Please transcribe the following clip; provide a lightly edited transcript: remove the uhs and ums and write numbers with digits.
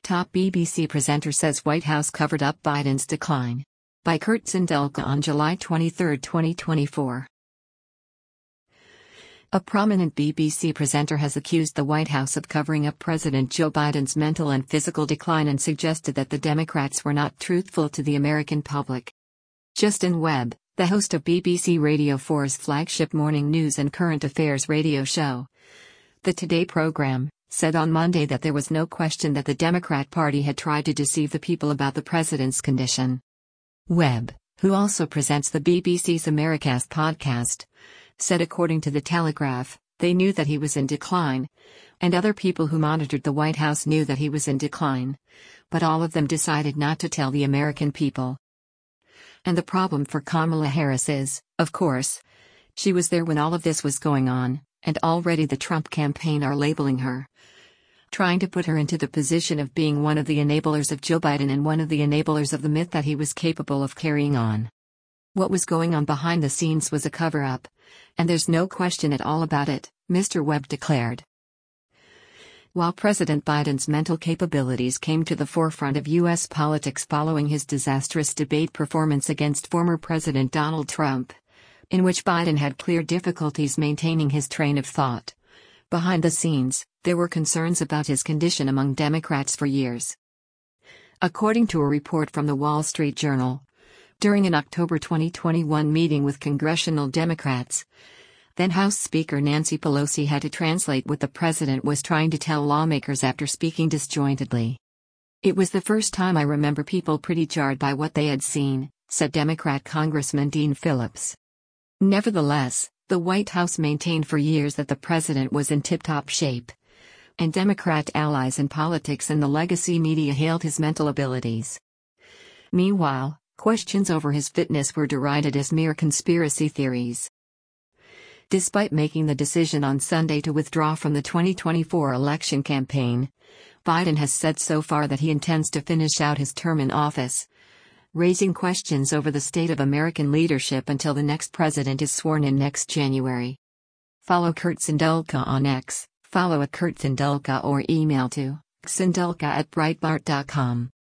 Top BBC presenter says White House covered up Biden's decline. By Kurt Zindulka on July 23, 2024. A prominent BBC presenter has accused the White House of covering up President Joe Biden's mental and physical decline and suggested that the Democrats were not truthful to the American public. Justin Webb, the host of BBC Radio 4's flagship morning news and current affairs radio show, The Today program, said on Monday that there was no question that the Democrat Party had tried to deceive the people about the president's condition. Webb, who also presents the BBC's Americast podcast, said according to The Telegraph, they knew that he was in decline, and other people who monitored the White House knew that he was in decline, but all of them decided not to tell the American people. And the problem for Kamala Harris is, of course, she was there when all of this was going on, and already the Trump campaign are labeling her, trying to put her into the position of being one of the enablers of Joe Biden and one of the enablers of the myth that he was capable of carrying on. What was going on behind the scenes was a cover-up, and there's no question at all about it, Mr. Webb declared. While President Biden's mental capabilities came to the forefront of U.S. politics following his disastrous debate performance against former President Donald Trump, in which Biden had clear difficulties maintaining his train of thought, behind the scenes, there were concerns about his condition among Democrats for years. According to a report from the Wall Street Journal, during an October 2021 meeting with congressional Democrats, then House Speaker Nancy Pelosi had to translate what the president was trying to tell lawmakers after speaking disjointedly. It was the first time I remember people pretty jarred by what they had seen, said Democrat Congressman Dean Phillips. Nevertheless, the White House maintained for years that the president was in tip-top shape, and Democrat allies in politics and the legacy media hailed his mental abilities. Meanwhile, questions over his fitness were derided as mere conspiracy theories. Despite making the decision on Sunday to withdraw from the 2024 election campaign, Biden has said so far that he intends to finish out his term in office, raising questions over the state of American leadership until the next president is sworn in next January. Follow Kurt Zindulka on X, follow @KurtZindulka or email to xindulka@breitbart.com.